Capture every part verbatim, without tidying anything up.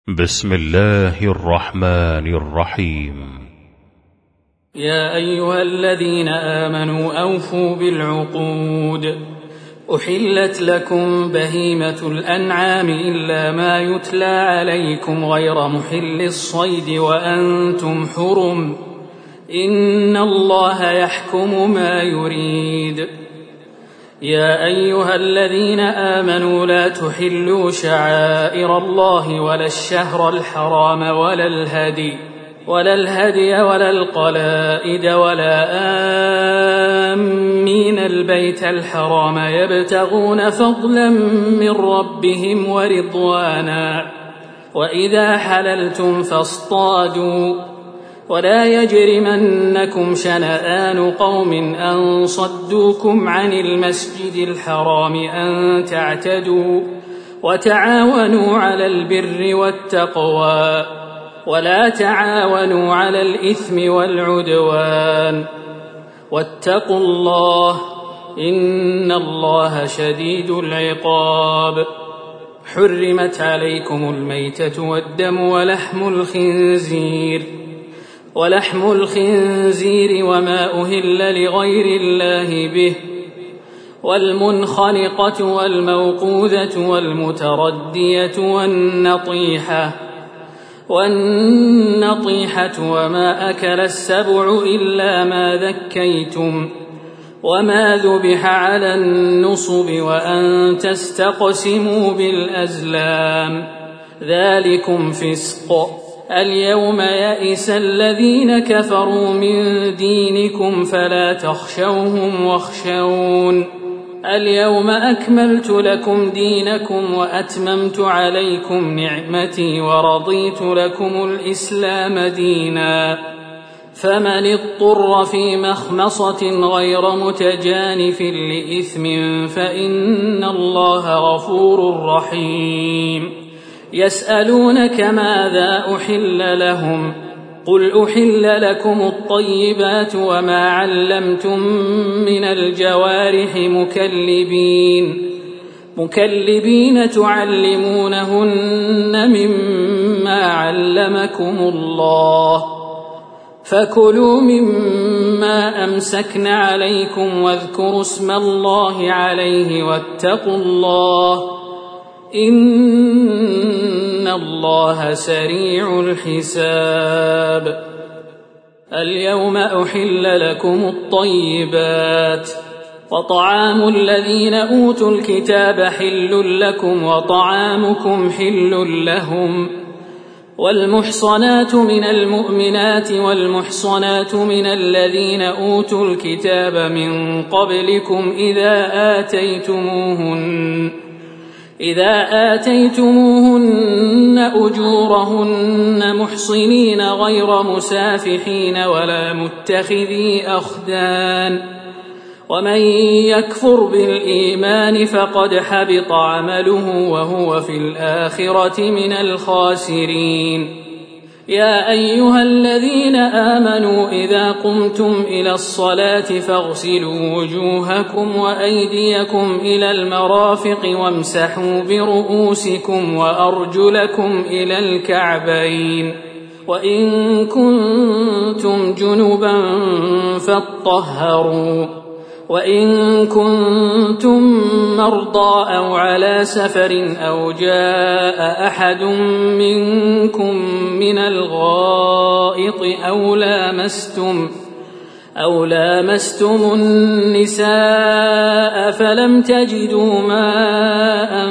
بسم الله الرحمن الرحيم. يا أيها الذين آمنوا أوفوا بالعقود. أحلت لكم بهيمة الأنعام إلا ما يتلى عليكم غير محل الصيد وأنتم حرم، إن الله يحكم ما يريد. يا أيها الذين آمنوا لا تحلوا شعائر الله ولا الشهر الحرام ولا الهدي ولا الهدي ولا القلائد ولا آمين البيت الحرام يبتغون فضلا من ربهم ورضوانا، وإذا حللتم فاصطادوا، ولا يجرمنكم شنآن قوم أن صدوكم عن المسجد الحرام أن تعتدوا، وتعاونوا على البر والتقوى ولا تعاونوا على الإثم والعدوان، واتقوا الله إن الله شديد العقاب. حرمت عليكم الميتة والدم ولحم الخنزير ولحم الخنزير وما أهل لغير الله به، والمنخنقة والموقوذة والمتردية والنطيحة والنطيحة وما أكل السبع إلا ما ذكيتم وما ذبح على النصب وأن تستقسموا بالأزلام، ذلكم فسق. اليوم يئس الذين كفروا من دينكم فلا تخشوهم واخشون. اليوم أكملت لكم دينكم وأتممت عليكم نعمتي ورضيت لكم الإسلام دينا، فمن اضطر في مخمصة غير متجانف لإثم فإن الله غفور رحيم. يسألونك ماذا أحل لهم، قل أحل لكم الطيبات وما علمتم من الجوارح مكلبين مكلبين تعلمونهن مما علمكم الله، فكلوا مما أمسكن عليكم واذكروا اسم الله عليه واتقوا الله إن الله سريع الحساب. اليوم أحل لكم الطيبات، وطعام الذين أوتوا الكتاب حل لكم وطعامكم حل لهم، والمحصنات من المؤمنات والمحصنات من الذين أوتوا الكتاب من قبلكم إذا آتيتموهن إذا آتيتموهن أجورهن محصنين غير مسافحين ولا متخذي أخدان، ومن يكفر بالإيمان فقد حبط عمله وهو في الآخرة من الخاسرين. يا أيها الذين آمنوا إذا قمتم إلى الصلاة فاغسلوا وجوهكم وأيديكم إلى المرافق وامسحوا برؤوسكم وأرجلكم إلى الكعبين، وإن كنتم جنبا فاطهروا، وإن كنتم مرضى أو على سفر أو جاء أحد منكم من الغائط أو لامستم أو لامستم النساء فلم تجدوا ماء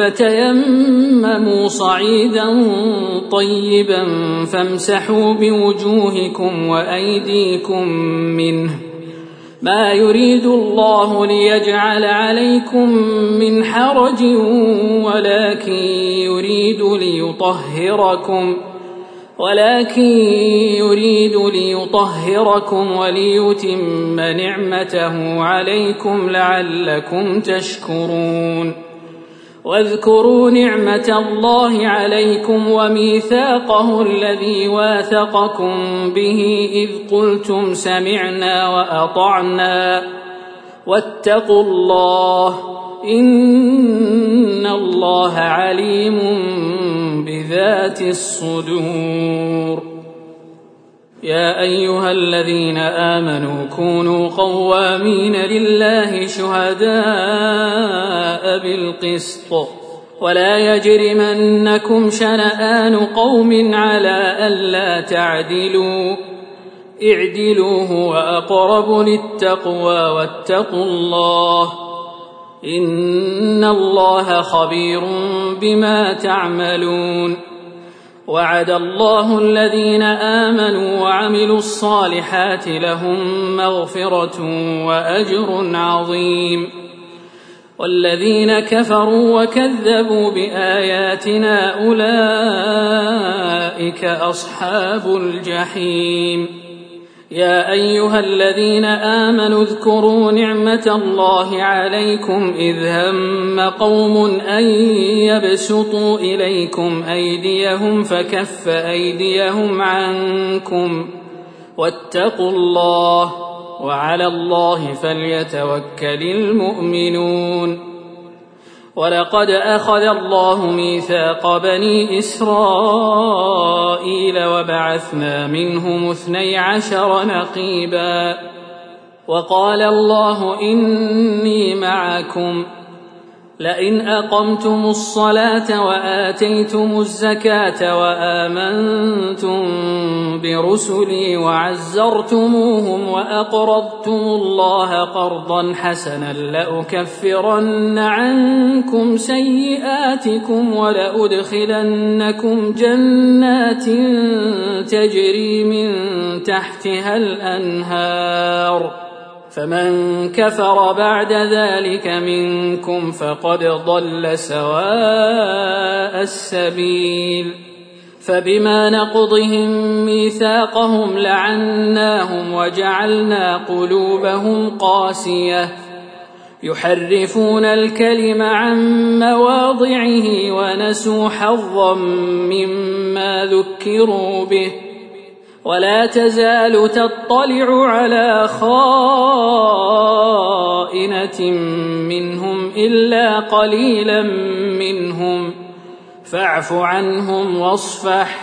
فتيمموا صعيدا طيبا فامسحوا بوجوهكم وأيديكم منه، ما يريد الله ليجعل عليكم من حرج ولكن يريد ليطهركم ولكن يريد ليطهركم وليتم نعمته عليكم لعلكم تشكرون. واذكروا نعمة الله عليكم وميثاقه الذي واثقكم به إذ قلتم سمعنا وأطعنا، واتقوا الله إن الله عليم بذات الصدور. يا أيها الذين آمنوا كونوا قوامين لله شهداء بالقسط ولا يجرمنكم شنآن قوم على ألا تعدلوا اعدلوا هو أقرب للتقوى واتقوا الله إن الله خبير بما تعملون. وعد الله الذين آمنوا وعملوا الصالحات لهم مغفرة وأجر عظيم. والذين كفروا وكذبوا بآياتنا أولئك أصحاب الجحيم. يا أيها الذين آمنوا اذكروا نعمة الله عليكم إذ هم قوم أن يبسطوا إليكم أيديهم فكف أيديهم عنكم واتقوا الله وعلى الله فليتوكل المؤمنون. ولقد أخذ الله ميثاق بني إسرائيل وبعثنا منهم اثني عشر نقيبا وقال الله إني معكم لئن أقمتم الصلاة وآتيتم الزكاة وآمنتم برسلي وعزرتموهم وأقرضتم الله قرضا حسنا لأكفرن عنكم سيئاتكم ولأدخلنكم جنات تجري من تحتها الأنهار فمن كفر بعد ذلك منكم فقد ضل سواء السبيل. فبما نقضهم ميثاقهم لعناهم وجعلنا قلوبهم قاسية يحرفون الكلم عن مواضعه ونسوا حظا مما ذكروا به ولا تزال تطلع على خائنة منهم إلا قليلا منهم فاعف عنهم واصفح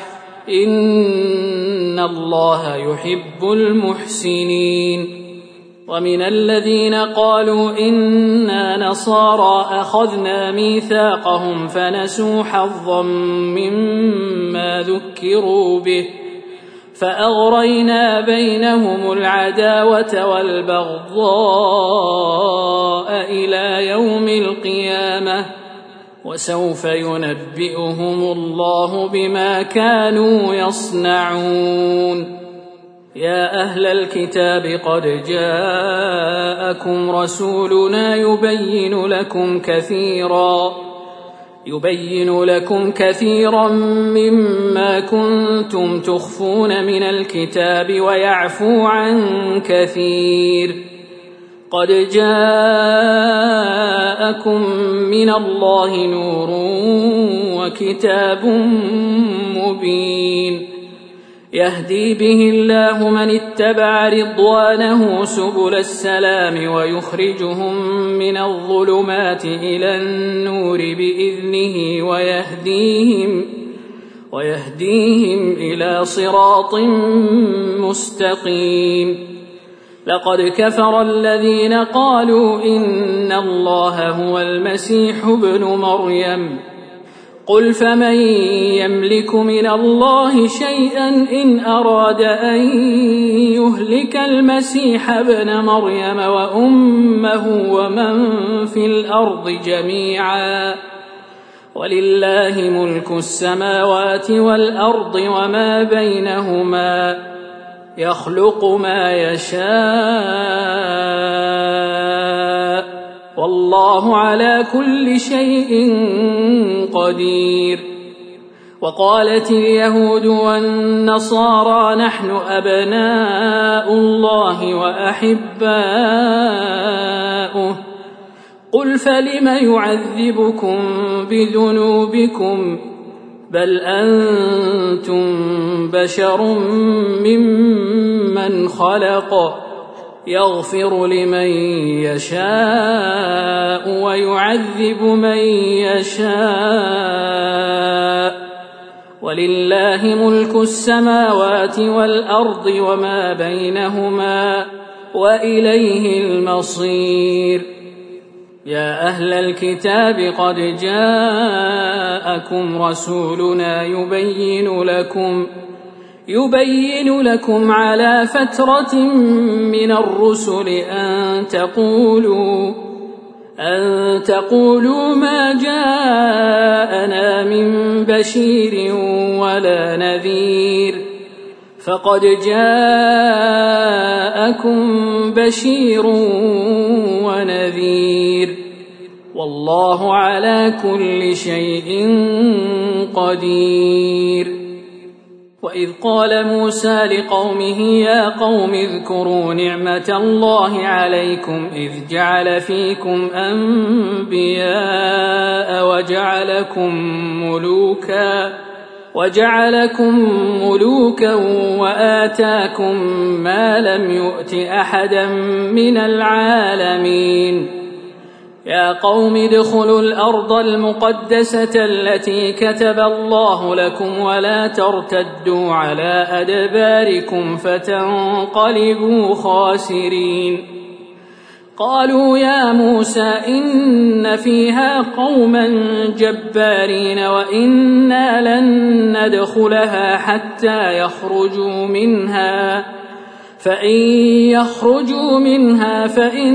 إن الله يحب المحسنين. ومن الذين قالوا إنا نصارى أخذنا ميثاقهم فنسوا حظا مما ذكروا به فأغرينا بينهم العداوة والبغضاء إلى يوم القيامة وسوف ينبئهم الله بما كانوا يصنعون. يا أهل الكتاب قد جاءكم رسولنا يبين لكم كثيرا يبين لكم كثيرا مما كنتم تخفون من الكتاب ويعفو عن كثير قد جاءكم من الله نور وكتاب مبين يهدي به الله من اتبع رضوانه سبل السلام ويخرجهم من الظلمات إلى النور بإذنه ويهديهم ويهديهم إلى صراط مستقيم. لقد كفر الذين قالوا إن الله هو المسيح ابن مريم قل فمن يملك من الله شيئا إن أراد أن يهلك المسيح ابن مريم وأمه ومن في الأرض جميعا ولله ملك السماوات والأرض وما بينهما يخلق ما يشاء والله على كل شيء قدير. وقالت اليهود والنصارى نحن أبناء الله وأحباؤه قل فلم يعذبكم بذنوبكم بل أنتم بشر ممن خلق يغفر لمن يشاء ويعذب من يشاء ولله ملك السماوات والأرض وما بينهما وإليه المصير. يا أهل الكتاب قد جاءكم رسولنا يبين لكم يبين لكم على فترة من الرسل أن تقولوا أن تقولوا ما جاءنا من بشير ولا نذير فقد جاءكم بشير ونذير والله على كل شيء قدير. وإذ قال موسى لقومه يا قوم اذكروا نعمة الله عليكم إذ جعل فيكم أنبياء وجعلكم ملوكا وجعلكم ملوكا وآتاكم ما لم يؤت أحدا من العالمين. يا قوم ادخلوا الأرض المقدسة التي كتب الله لكم ولا ترتدوا على أدباركم فتنقلبوا خاسرين. قالوا يا موسى إن فيها قوما جبارين وإنا لن ندخلها حتى يخرجوا منها فإن يخرجوا منها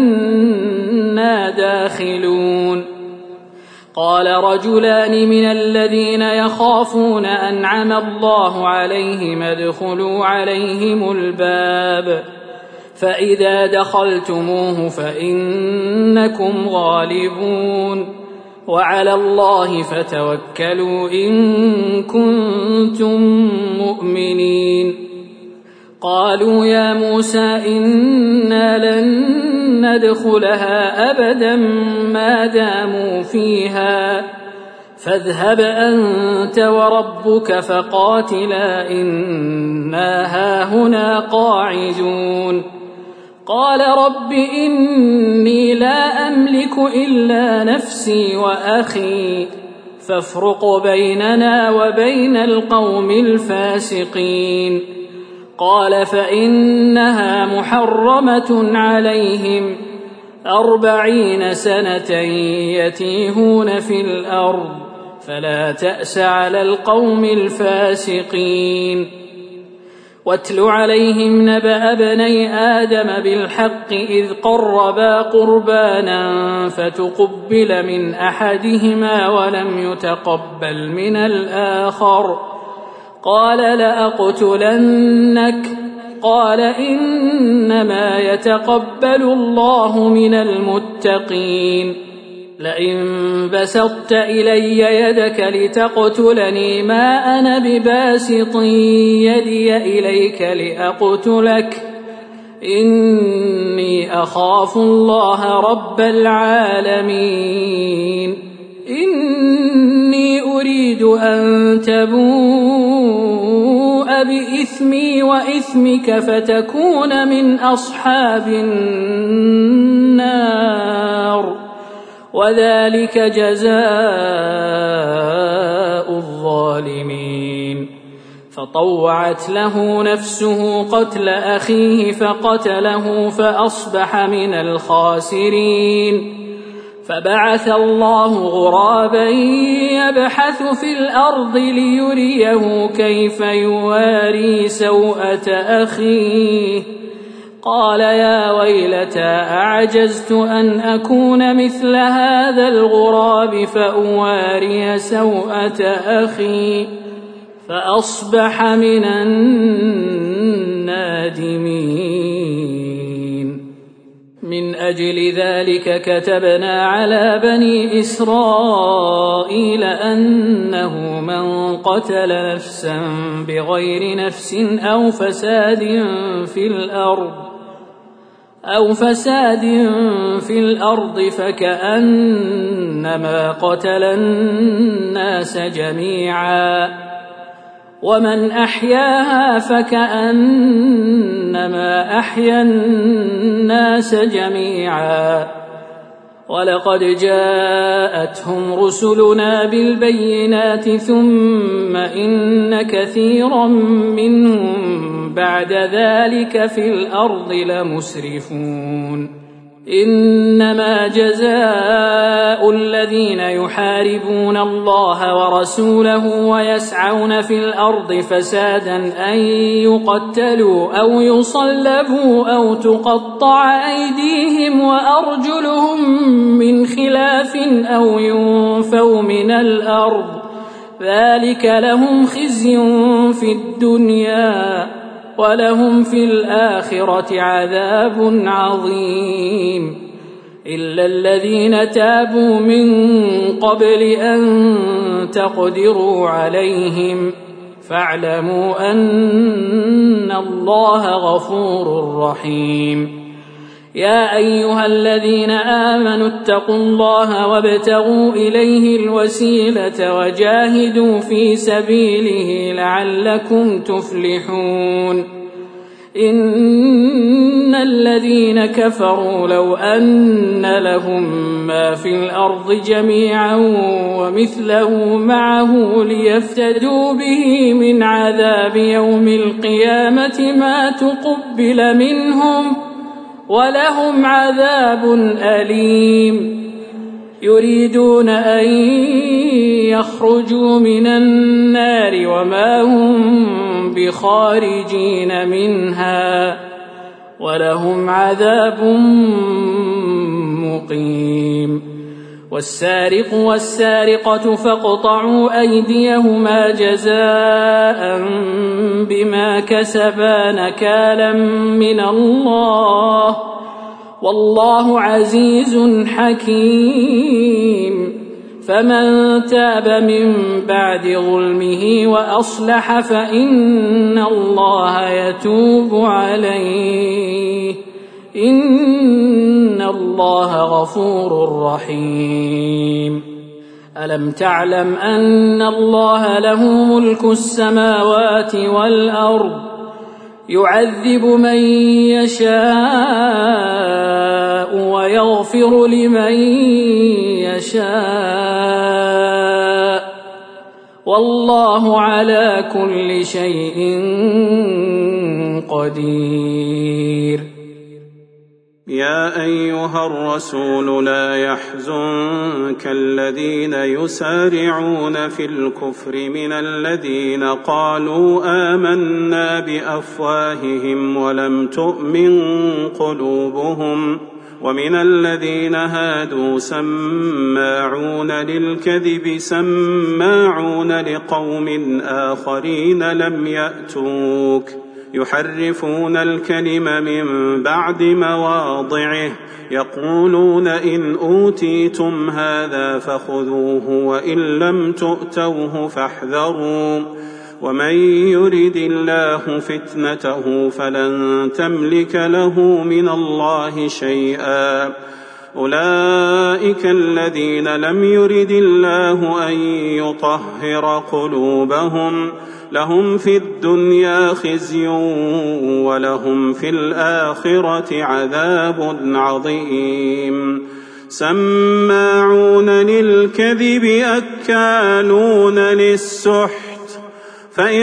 فإنا داخلون. قال رجلان من الذين يخافون أنعم الله عليهم ادخلوا عليهم الباب فإذا دخلتموه فإنكم غالبون وعلى الله فتوكلوا إن كنتم مؤمنين. قالوا يا موسى إنا لن ندخلها أبدا ما داموا فيها فاذهب أنت وربك فقاتلا إنا هاهنا قاعدون. قال رب إني لا أملك إلا نفسي وأخي فافرق بيننا وبين القوم الفاسقين. قال فإنها محرمة عليهم أربعين سنة يتيهون في الأرض فلا تأس على القوم الفاسقين. واتل عليهم نبأ ابني آدم بالحق إذ قربا قربانا فتقبل من أحدهما ولم يتقبل من الآخر قال لأقتلنك قال إنما يتقبل الله من المتقين. لئن بسطت إلي يدك لتقتلني ما أنا بباسط يدي إليك لأقتلك إني أخاف الله رب العالمين. إني أريد أن تبوء بإثمي وإثمك فتكون من أصحاب النار وذلك جزاء الظالمين. فطوعت له نفسه قتل أخيه فقتله فأصبح من الخاسرين. فبعث الله غرابا يبحث في الأرض ليريه كيف يواري سوءة أخيه قال يا ويلتى أعجزت أن أكون مثل هذا الغراب فأواري سوءة أخي فأصبح من النادمين. من أجل ذلك كتبنا على بني إسرائيل أنه من قتل نفسا بغير نفس أو فساد في الأرض أو فساد في الأرض فكأنما قتل الناس جميعا ومن أحياها فكأنما أحيا الناس جميعا ولقد جاءتهم رسلنا بالبينات ثم إن كثيرا منهم بعد ذلك في الأرض لمسرفون إنما جزاء الذين يحاربون الله ورسوله ويسعون في الأرض فسادا أن يقتلوا أو يصلبوا أو تقطع أيديهم وأرجلهم من خلاف أو ينفوا من الأرض ذلك لهم خزي في الدنيا ولهم في الآخرة عذاب عظيم إلا الذين تابوا من قبل أن تقدروا عليهم فاعلموا أن الله غفور رحيم يا أيها الذين آمنوا اتقوا الله وابتغوا إليه الوسيلة وجاهدوا في سبيله لعلكم تفلحون إن الذين كفروا لو أن لهم ما في الأرض جميعا ومثله معه ليفتدوا به من عذاب يوم القيامة ما تقبل منهم ولهم عذاب أليم يريدون أن يخرجوا من النار وما هم بخارجين منها ولهم عذاب مقيم والسارق والسارقة فاقطعوا أيديهما جزاء بما كسبا نكالا من الله والله عزيز حكيم فمن تاب من بعد ظلمه وأصلح فإن الله يتوب عليه إن الله غفور رحيم ألم تعلم أن الله له ملك السماوات والأرض يعذب من يشاء ويغفر لمن يشاء والله على كل شيء قدير يا أيها الرسول لا يحزنك الذين يسارعون في الكفر من الذين قالوا آمنا بأفواههم ولم تؤمن قلوبهم ومن الذين هادوا سماعون للكذب سماعون لقوم آخرين لم يأتوك يحرفون الكلم من بعد مواضعه يقولون إن أوتيتم هذا فخذوه وإن لم تؤتوه فاحذروا ومن يرد الله فتنته فلن تملك له من الله شيئا أولئك الذين لم يرد الله أن يطهر قلوبهم لهم في الدنيا خزي ولهم في الآخرة عذاب عظيم سماعون للكذب أكالون للسحت فإن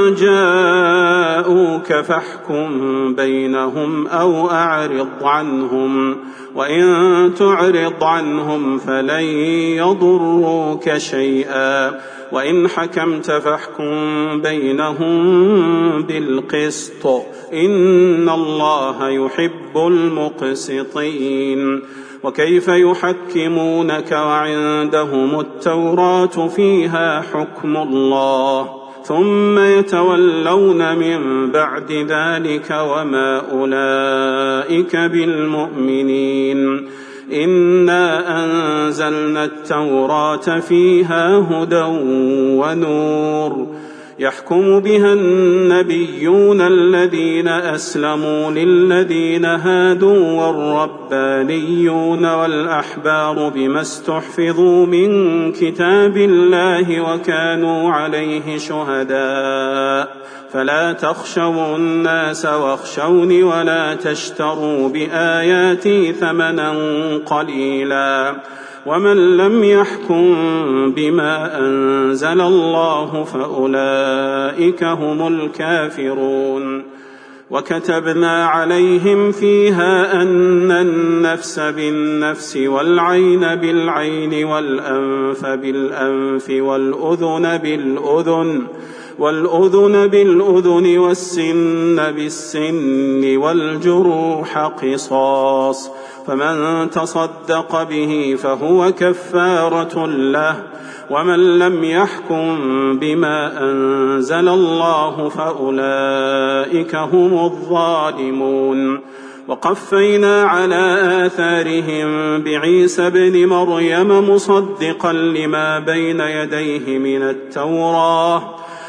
جاءوك فاحكم بينهم أو أعرض عنهم وإن تعرض عنهم فلن يضروك شيئا وإن حكمت فاحكم بينهم بالقسط إن الله يحب المقسطين وكيف يحكمونك وعندهم التوراة فيها حكم الله ثم يتولون من بعد ذلك وما أولئك بالمؤمنين إنا أنزلنا التوراة فيها هدى ونور يحكم بها النبيون الذين أسلموا للذين هادوا والربانيون والأحبار بما استحفظوا من كتاب الله وكانوا عليه شهداء فلا تخشوا الناس واخشوني ولا تشتروا بآياتي ثمنا قليلا ومن لم يحكم بما أنزل الله فأولئك هم الكافرون. وكتبنا عليهم فيها أن النفس بالنفس والعين بالعين والأنف بالأنف والأذن بالأذن والأذن بالأذن والسن بالسن والجروح قصاص فمن تصدق به فهو كفارة له ومن لم يحكم بما أنزل الله فأولئك هم الظالمون. وقفينا على آثارهم بعيسى ابن مريم مصدقا لما بين يديه من التوراة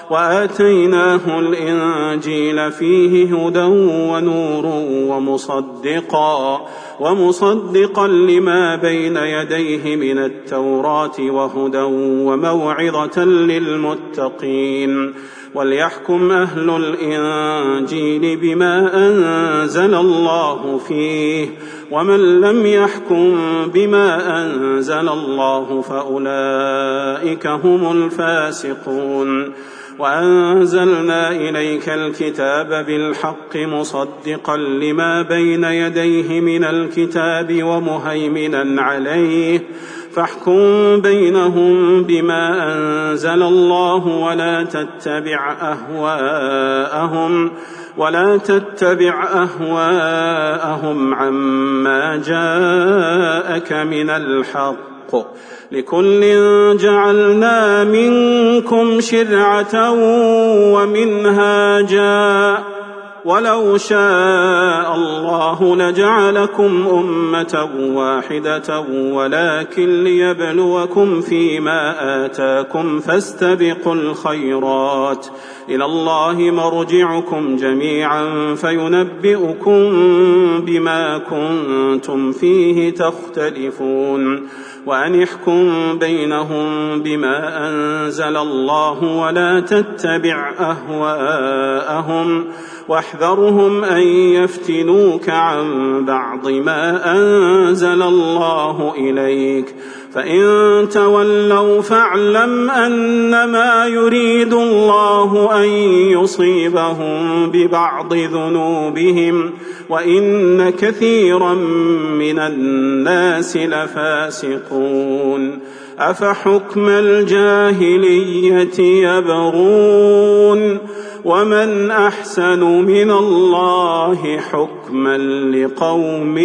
وآتيناه الإنجيل فيه هدى ونور ومصدقا ومصدقا لما بين يديه من التوراة وهدى وموعظة للمتقين. وليحكم أهل الإنجيل بما أنزل الله فيه ومن لم يحكم بما أنزل الله فأولئك هم الفاسقون. وأنزلنا إليك الكتاب بالحق مصدقا لما بين يديه من الكتاب ومهيمنا عليه فاحكم بينهم بما أنزل الله ولا تتبع أهواءهم ولا تتبع أهواءهم عما جاءك من الحق لكل جعلنا منكم شرعة ومنهاجا ولو شاء الله لجعلكم أمة واحدة ولكن ليبلوكم فيما آتاكم فاستبقوا الخيرات إلى الله مرجعكم جميعا فينبئكم بما كنتم فيه تختلفون. وأن احكم بينهم بما أنزل الله ولا تتبع أهواءهم واحذرهم أن يفتنوك عن بعض ما أنزل الله إليك فإن تولوا فاعلم أنما يريد الله أن يصيبهم ببعض ذنوبهم وإن كثيرا من الناس لفاسقون. أفحكم الجاهلية يبغون ومن أحسن من الله حكما لقوم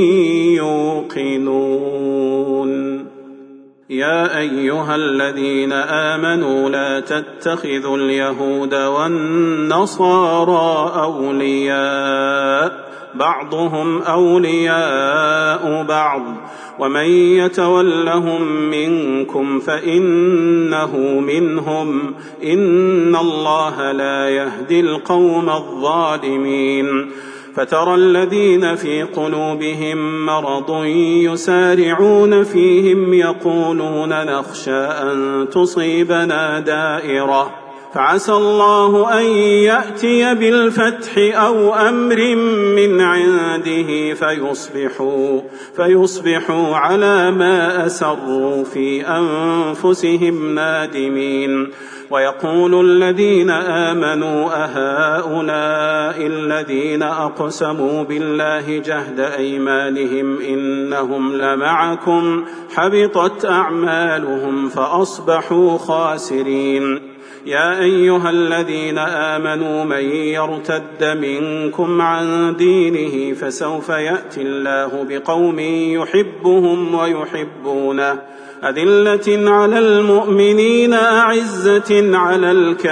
يوقنون. يا أيها الذين آمنوا لا تتخذوا اليهود والنصارى أولياء بعضهم أولياء بعض ومن يتولهم منكم فإنه منهم إن الله لا يهدي القوم الظالمين. فترى الذين في قلوبهم مرض يسارعون فيهم يقولون نخشى أن تصيبنا دائرة فعسى الله أن يأتي بالفتح أو أمر من عنده فيصبحوا, فيصبحوا على ما أسروا في أنفسهم نادمين. ويقول الذين آمنوا أهؤلاء الذين أقسموا بالله جهد أيمانهم إنهم لمعكم حبطت أعمالهم فأصبحوا خاسرين. يا أيها الذين آمنوا من يرتد منكم عن دينه فسوف يأتي الله بقوم يحبهم ويحبونه أذلة على المؤمنين أعزة على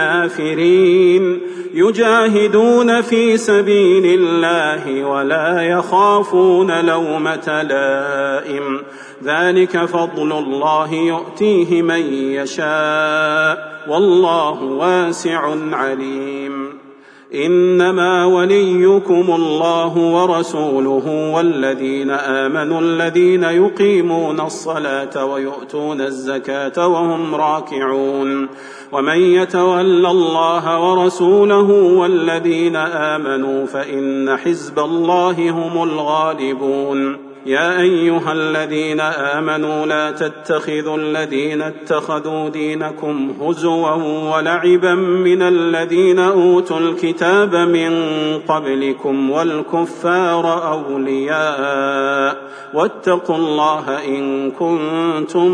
الكافرين يجاهدون في سبيل الله ولا يخافون لومة لائم ذلك فضل الله يؤتيه من يشاء والله واسع عليم إنما وليكم الله ورسوله والذين آمنوا الذين يقيمون الصلاة ويؤتون الزكاة وهم راكعون ومن يتول الله ورسوله والذين آمنوا فإن حزب الله هم الغالبون يا أيها الذين آمنوا لا تتخذوا الذين اتخذوا دينكم هزوا ولعبا من الذين أوتوا الكتاب من قبلكم والكفار أولياء واتقوا الله إن كنتم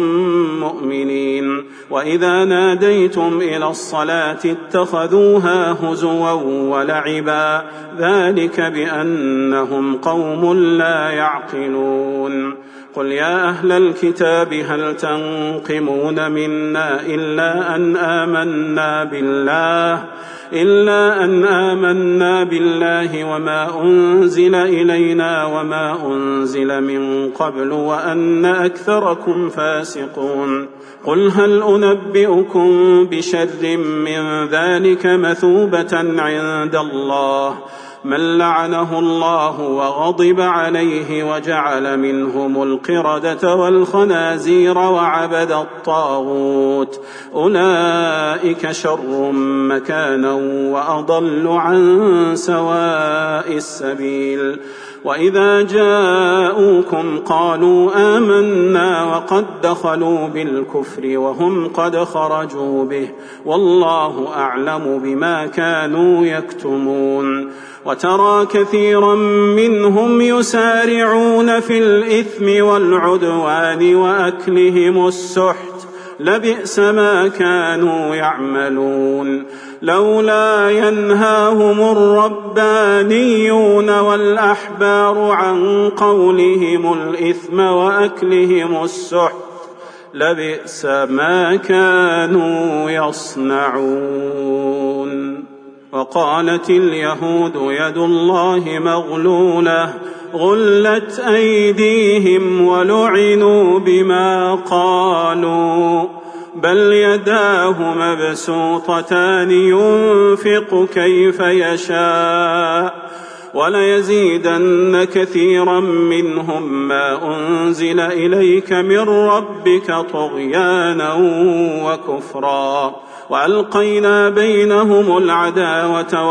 مؤمنين وإذا ناديتم إلى الصلاة اتخذوها هزوا ولعبا ذلك بأنهم قوم لا يعقلون. قل يا أهل الكتاب هل تنقمون منا إلا أن آمنا بالله إلا أن آمنا بالله وما أنزل إلينا وما أنزل من قبل وأن أكثركم فاسقون. قل هل أنبئكم بشر من ذلك مثوبة عند الله من لعنه الله وغضب عليه وجعل منهم القردة والخنازير وعبد الطاغوت أولئك شر مكانا وأضل عن سواء السبيل. وإذا جاءوكم قالوا آمنا وقد دخلوا بالكفر وهم قد خرجوا به والله أعلم بما كانوا يكتمون. وترى كثيرا منهم يسارعون في الإثم والعدوان وأكلهم السحت لبئس ما كانوا يعملون. لولا ينهاهم الربانيون والأحبار عن قولهم الإثم وأكلهم السحت لبئس ما كانوا يصنعون. وقالت اليهود يد الله مغلولة غلت أيديهم ولعنوا بما قالوا بل يداه مبسوطتان ينفق كيف يشاء وليزيدن كثيرا منهم ما أنزل إليك من ربك طغيانا وكفرا وألقينا بينهم العداوة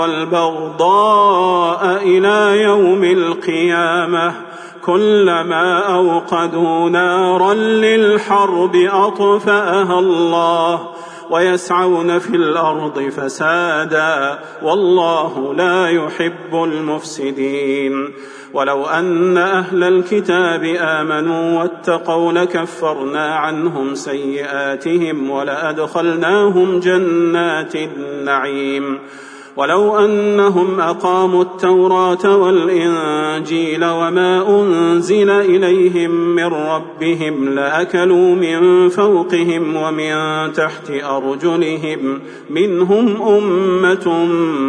والبغضاء إلى يوم القيامة كلما أوقدوا نارا للحرب أطفأها الله ويسعون في الأرض فسادا والله لا يحب المفسدين. ولو أن أهل الكتاب آمنوا واتقوا لكفرنا عنهم سيئاتهم ولأدخلناهم جنات النعيم. ولو أنهم أقاموا التوراة والإنجيل وما أنزل إليهم من ربهم لأكلوا من فوقهم ومن تحت أرجلهم منهم أمة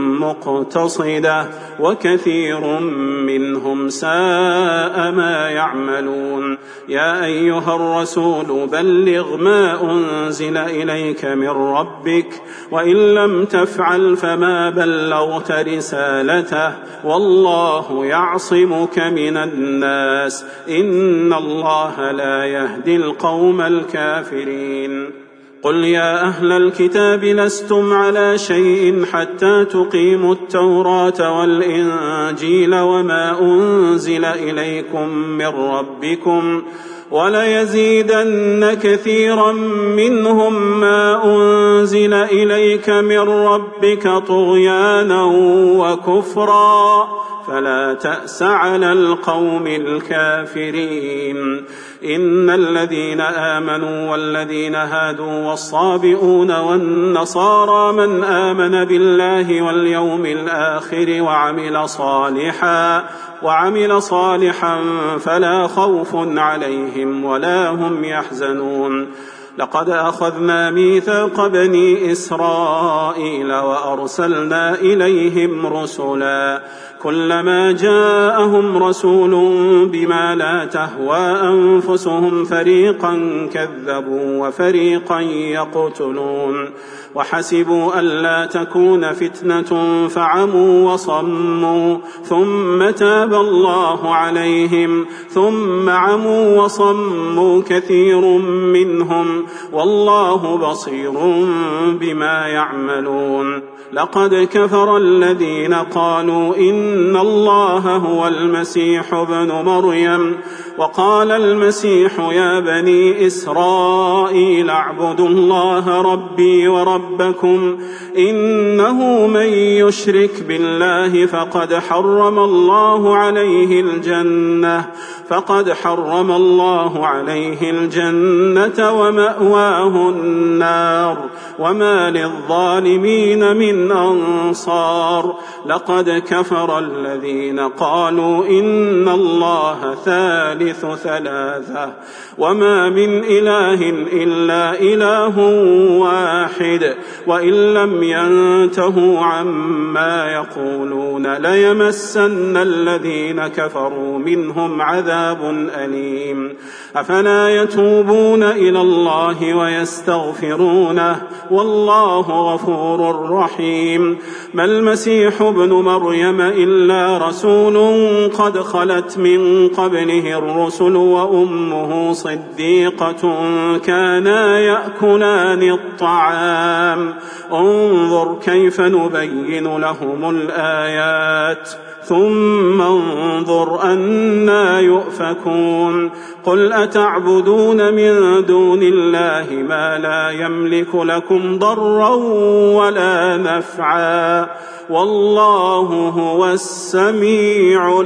مقتصدة وكثير منهم ساء ما يعملون. يا أيها الرسول بلغ ما أنزل إليك من ربك وإن لم تفعل فما بلغت رسالته والله يعصمك من الناس إن الله لا يهدي القوم الكافرين. قل يا أهل الكتاب لستم على شيء حتى تقيموا التوراة والإنجيل وما أنزل إليكم من ربكم وليزيدن كثيرا منهم ما أنزل إليك من ربك طغيانا وكفرا فلا تأس على القوم الكافرين. إن الذين آمنوا والذين هادوا والصابئون والنصارى من آمن بالله واليوم الآخر وعمل صالحا وعمل صالحا فلا خوف عليهم ولا هم يحزنون لقد أخذنا ميثاق بني إسرائيل وأرسلنا إليهم رسلا كلما جاءهم رسول بما لا تهوى أنفسهم فريقا كذبوا وفريقا يقتلون وحسبوا ألا تكون فتنة فعموا وصموا ثم تاب الله عليهم ثم عموا وصموا كثير منهم والله بصير بما يعملون لقد كفر الذين قالوا إن الله هو المسيح ابن مريم وقال المسيح يا بني إسرائيل اعبدوا الله ربي وربكم إنه من يشرك بالله فقد حرم الله عليه الجنة فقد حرم الله عليه الجنة ومأواه النار وما للظالمين من أنصار لقد كفر الذين قالوا إن الله ثالث ثلاثة وما من إله إلا إله واحد وإن لم ينتهوا عما يقولون ليمسن الذين كفروا منهم عذاب أليم أفلا يتوبون إلى الله ويستغفرونه والله غفور رحيم ما المسيح ابن مريم إلا رسول قد خلت من قبله الرسل وأمه صديقة كانا يأكلان الطعام انظر كيف نبين لهم الآيات ثم انظر أنى يؤفكون قل أتعبدون من دون الله ما لا يملك لكم ضرا ولا نفعا والله هو السميع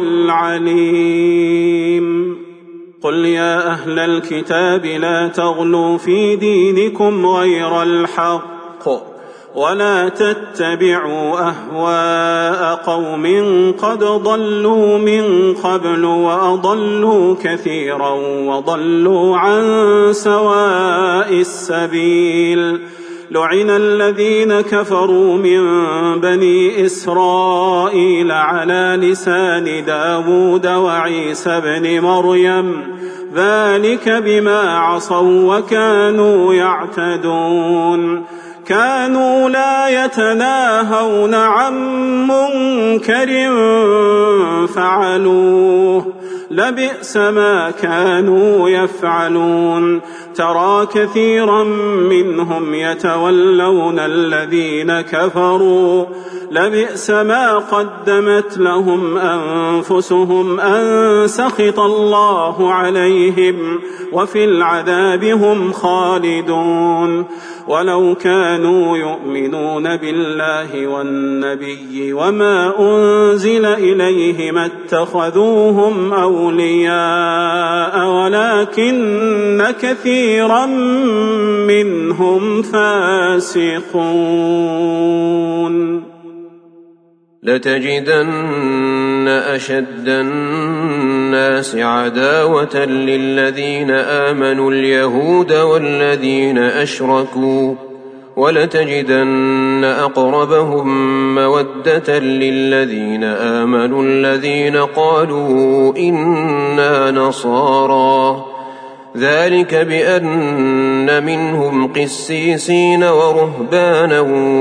العليم قل يا أهل الكتاب لا تغلوا في دينكم غير الحق ولا تتبعوا أهواء قوم قد ضلوا من قبل وأضلوا كثيرا وضلوا عن سواء السبيل لعن الذين كفروا من بني إسرائيل على لسان داود وعيسى بن مريم ذلك بما عصوا وكانوا يعتدون كانوا لا يتناهون عن منكر فعلوه لبئس ما كانوا يفعلون ترى كثيرا منهم يتولون الذين كفروا لبئس ما قدمت لهم أنفسهم أن سخط الله عليهم وفي العذاب هم خالدون ولو كانوا يؤمنون بالله والنبي وما أنزل إليه ما اتخذوهم أولياء ولكن كثيرا منهم فاسقون لتجدن أشد الناس عداوة للذين آمنوا اليهود والذين أشركوا ولتجدن أقربهم مودة للذين آمنوا الذين قالوا إنا نصارى ذلك بأن منهم قسيسين ورهبانا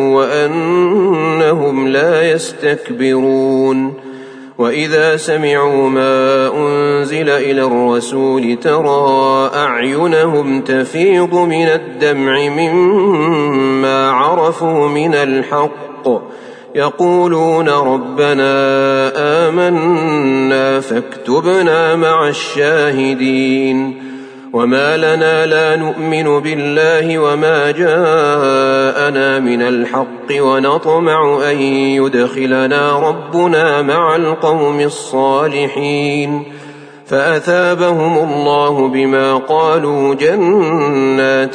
وأنهم لا يستكبرون وإذا سمعوا ما أنزل إلى الرسول ترى أعينهم تفيض من الدمع مما عرفوا من الحق يقولون ربنا آمنا فاكتبنا مع الشاهدين وما لنا لا نؤمن بالله وما جاءنا من الحق ونطمع أن يدخلنا ربنا مع القوم الصالحين فأثابهم الله بما قالوا جنات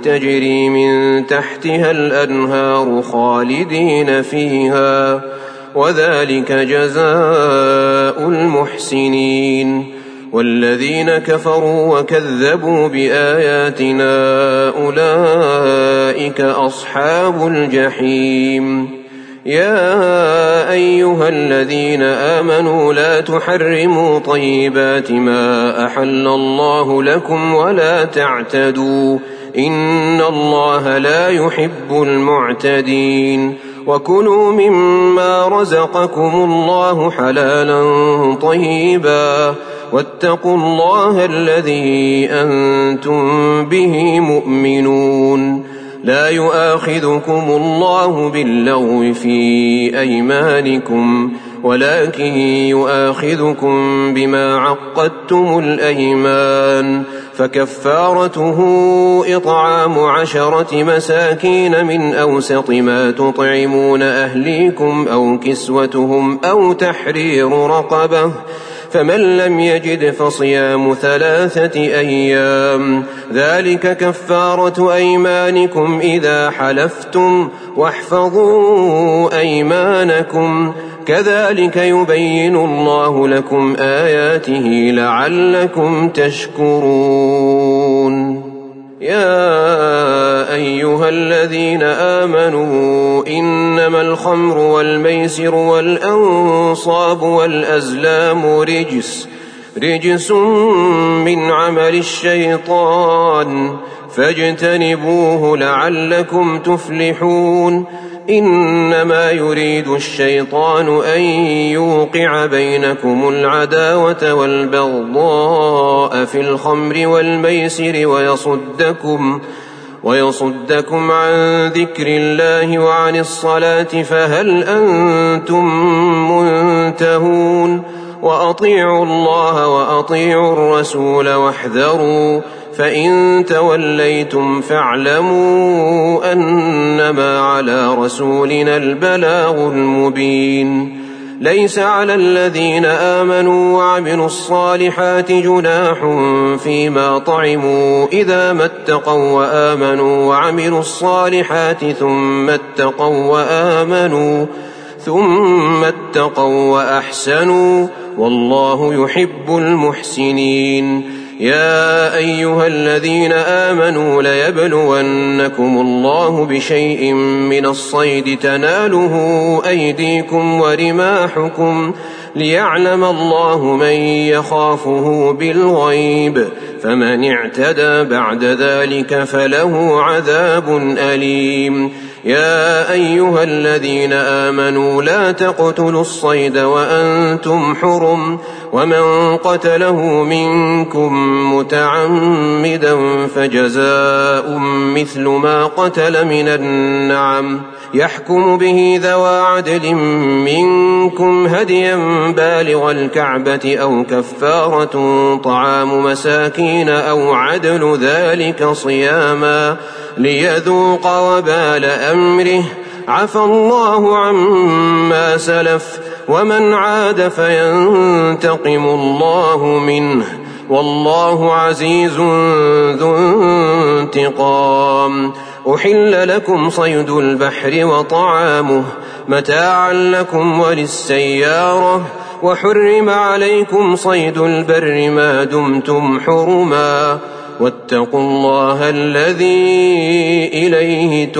تجري من تحتها الأنهار خالدين فيها وذلك جزاء المحسنين. والذين كفروا وكذبوا بآياتنا أولئك أصحاب الجحيم. يا أيها الذين آمنوا لا تحرموا طيبات ما أحل الله لكم ولا تعتدوا إن الله لا يحب المعتدين. وكلوا مما رزقكم الله حلالا طيبا واتقوا الله الذي أنتم به مؤمنون. لا يؤاخذكم الله باللغو في أيمانكم ولكن يؤاخذكم بما عقدتم الأيمان، فكفارته إطعام عشرة مساكين من أوسط ما تطعمون أهليكم أو كسوتهم أو تحرير رقبة، فمن لم يجد فصيام ثلاثة أيام ذلك كفارة أيمانكم إذا حلفتم واحفظوا أيمانكم كذلك يبين الله لكم آياته لعلكم تشكرون. يا أيها الذين آمنوا إنما الخمر والميسر والأنصاب والأزلام رجس رجس من عمل الشيطان فاجتنبوه لعلكم تفلحون. إنما يريد الشيطان أن يوقع بينكم العداوة والبغضاء في الخمر والميسر ويصدكم ويصدكم عن ذكر الله وعن الصلاة فهل أنتم منتهون. وأطيعوا الله وأطيعوا الرسول واحذروا فإن توليتم فاعلموا أنما على رسولنا البلاغ المبين. ليس على الذين آمنوا وعملوا الصالحات جناح فيما طعموا إذا ما اتقوا وآمنوا وعملوا الصالحات ثم اتقوا وآمنوا ثم اتقوا وأحسنوا والله يحب المحسنين. يا أيها الذين آمنوا ليبلونكم الله بشيء من الصيد تناله أيديكم ورماحكم ليعلم الله من يخافه بالغيب، فمن اعتدى بعد ذلك فله عذاب أليم. يا أيها الذين آمنوا لا تقتلوا الصيد وأنتم حرم، ومن قتله منكم متعمدا فجزاء مثل ما قتل من النعم يحكم به ذوى عدل منكم هديا بالغ الكعبة أو كفارة طعام مساكين أو عدل ذلك صياما ليذوق وبال أمره عفى الله عما سلف ومن عاد فينتقم الله منه والله عزيز ذو انتقام. أحل لكم صيد البحر وطعامه متاعا لكم وللسيارة، وحرم عليكم صيد البر ما دمتم حرما، واتقوا الله الذي إليه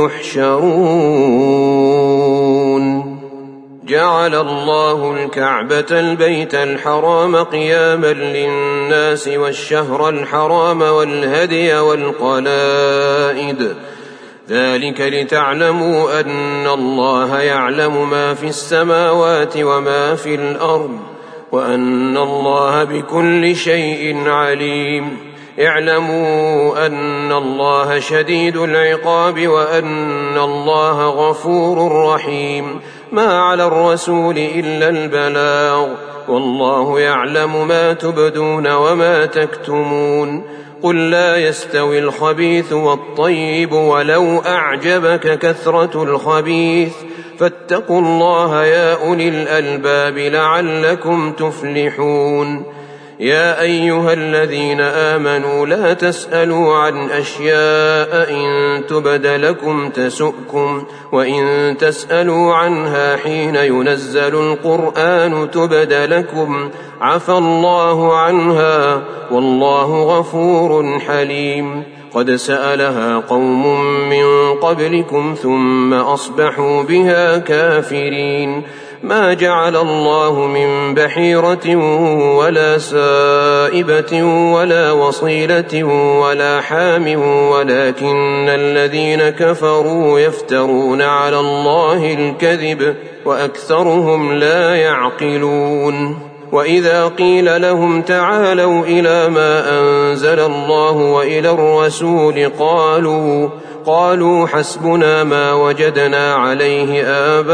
تحشرون. جعل الله الكعبة البيت الحرام قياما للناس والشهر الحرام والهدي والقلائد، ذلك لتعلموا أن الله يعلم ما في السماوات وما في الأرض وأن الله بكل شيء عليم. اعلموا أن الله شديد العقاب وأن الله غفور رحيم. ما على الرسول إلا البلاغ والله يعلم ما تبدون وما تكتمون. قل لا يستوي الخبيث والطيب ولو أعجبك كثرة الخبيث فاتقوا الله يا أولي الألباب لعلكم تفلحون. يا أيها الذين آمنوا لا تسألوا عن أشياء إن تبد لكم تسؤكم وإن تسألوا عنها حين ينزل القرآن تبد لكم عفى الله عنها والله غفور حليم. قد سألها قوم من قبلكم ثم أصبحوا بها كافرين. ما جعل الله من بحيرة ولا سائبة ولا وصيلة ولا حام ولكن الذين كفروا يفترون على الله الكذب وأكثرهم لا يعقلون. وإذا قيل لهم تعالوا إلى ما أنزل الله وإلى الرسول قالوا قالوا حسبنا ما وجدنا عليه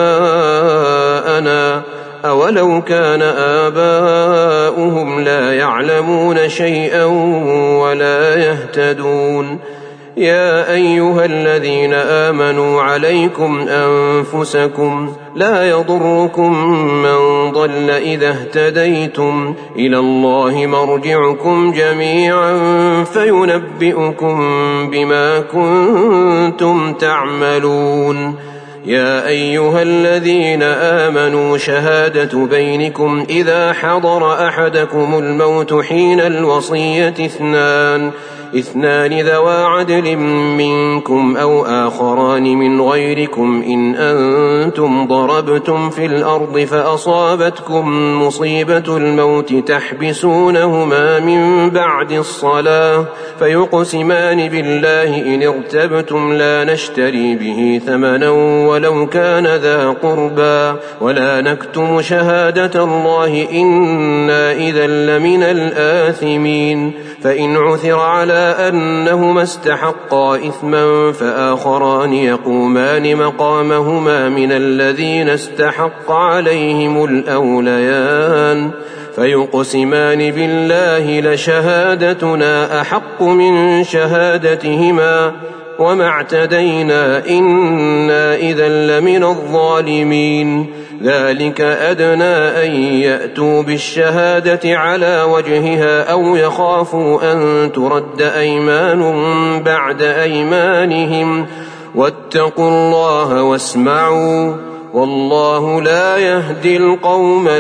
آباءنا أولو كان آباؤهم لا يعلمون شيئا ولا يهتدون. يا أيها الذين آمنوا عليكم أنفسكم لا يضركم من ضل إذا اهتديتم إلى الله مرجعكم جميعا فينبئكم بما كنتم تعملون. يا أيها الذين آمنوا شهادة بينكم إذا حضر أحدكم الموت حين الوصية اثنان اثنان ذوى عدل منكم أو آخران من غيركم إن أنتم ضربتم في الأرض فأصابتكم مصيبة الموت تحبسونهما من بعد الصلاة فيقسمان بالله إن ارتبتم لا نشتري به ثمنا ولو كان ذا قربى ولا نكتم شهادة الله إنا إذا لمن الآثمين. فإن عثر على أنهما استحقا إثما فآخران يقومان مقامهما من الذين استحق عليهم الأوليان فيقسمان بالله لشهادتنا أحق من شهادتهما وما اعتدينا إنا إذا لمن الظالمين. ذلك أدنى أن يأتوا بالشهادة على وجهها أو يخافوا أن ترد أيمان بعد أيمانهم واتقوا الله واسمعوا والله لا يهدي القوم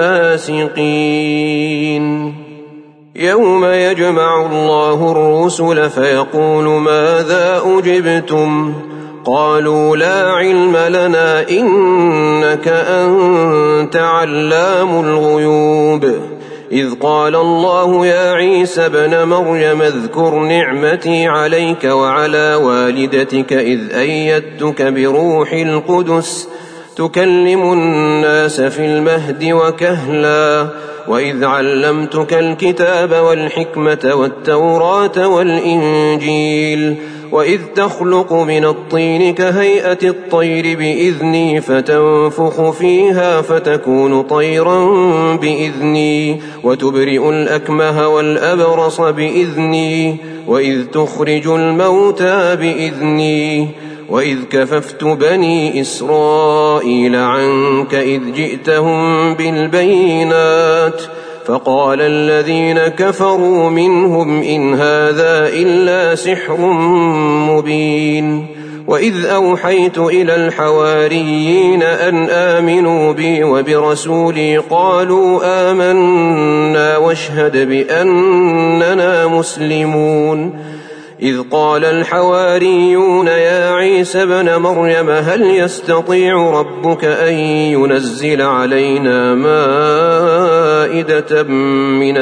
الفاسقين. يوم يجمع الله الرسل فيقول ماذا أجبتم قالوا لا علم لنا إنك أنت علام الغيوب. إذ قال الله يا عيسى ابن مريم اذكر نعمتي عليك وعلى والدتك إذ أيدتك بروح القدس تكلم الناس في المهد وكهلا وإذ علمتك الكتاب والحكمة والتوراة والإنجيل وإذ تخلق من الطين كهيئة الطير بإذني فتنفخ فيها فتكون طيرا بإذني وتبرئ الأكمه والأبرص بإذني وإذ تخرج الموتى بإذني وإذ كففت بني إسرائيل عنك إذ جئتهم بالبينات فقال الذين كفروا منهم إن هذا إلا سحر مبين. وإذ أوحيت إلى الحواريين أن آمنوا بي وبرسولي قالوا آمنا واشهد بأننا مسلمون. إذ قال الحواريون يا عيسى ابن مريم هل يستطيع ربك أن ينزل علينا مائدة من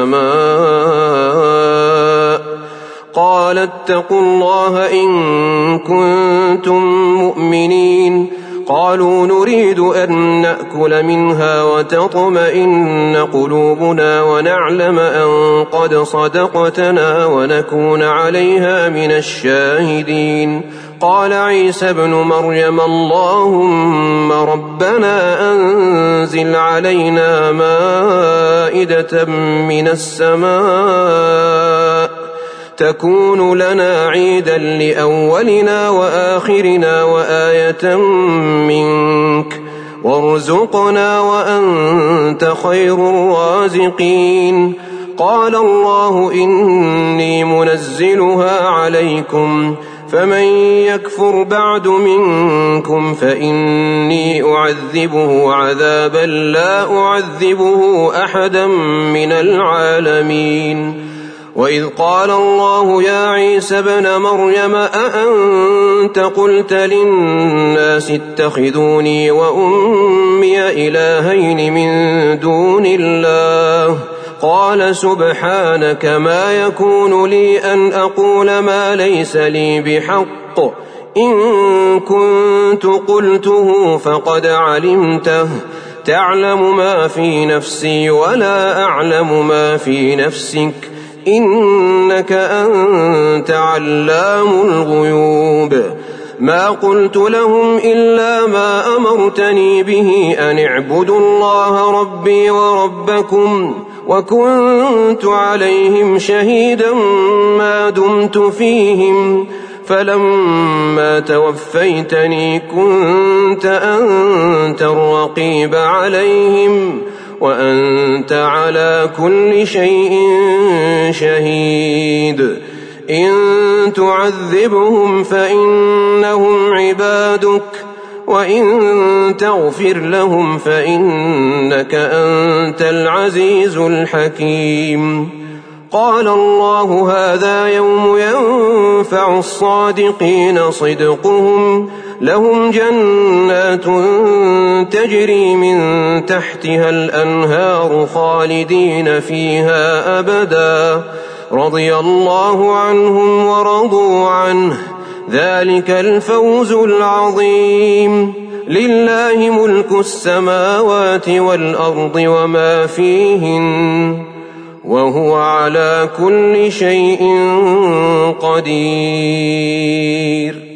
السماء قال اتقوا الله إن كنتم مؤمنين. قالوا نريد أن نأكل منها وتطمئن قلوبنا ونعلم أن قد صدقتنا ونكون عليها من الشاهدين. قال عيسى ابن مريم اللهم ربنا أنزل علينا مائدة من السماء تكون لنا عيدا لأولنا وآخرنا وآية منك وارزقنا وأنت خير الرازقين. قال الله إني منزلها عليكم فمن يكفر بعد منكم فإني أعذبه عذابا لا أعذبه أحدا من العالمين. وإذ قال الله يا عيسى ابن مريم أأنت قلت للناس اتخذوني وأمي إلهين من دون الله قال سبحانك ما يكون لي أن أقول ما ليس لي بحق إن كنت قلته فقد علمته تعلم ما في نفسي ولا أعلم ما في نفسك إنك أنت علام الغيوب. ما قلت لهم إلا ما أمرتني به أن اعبدوا الله ربي وربكم وكنت عليهم شهيدا ما دمت فيهم فلما توفيتني كنت أنت الرقيب عليهم وأنت على كل شيء شهيد. إن تعذبهم فإنهم عبادك وإن تغفر لهم فإنك أنت العزيز الحكيم. قال الله هذا يوم ينفع الصادقين صدقهم لهم جنات تجري من تحتها الأنهار خالدين فيها أبدا رضي الله عنهم ورضوا عنه ذلك الفوز العظيم. لله ملك السماوات والأرض وما فيهن وهو على كل شيء قدير.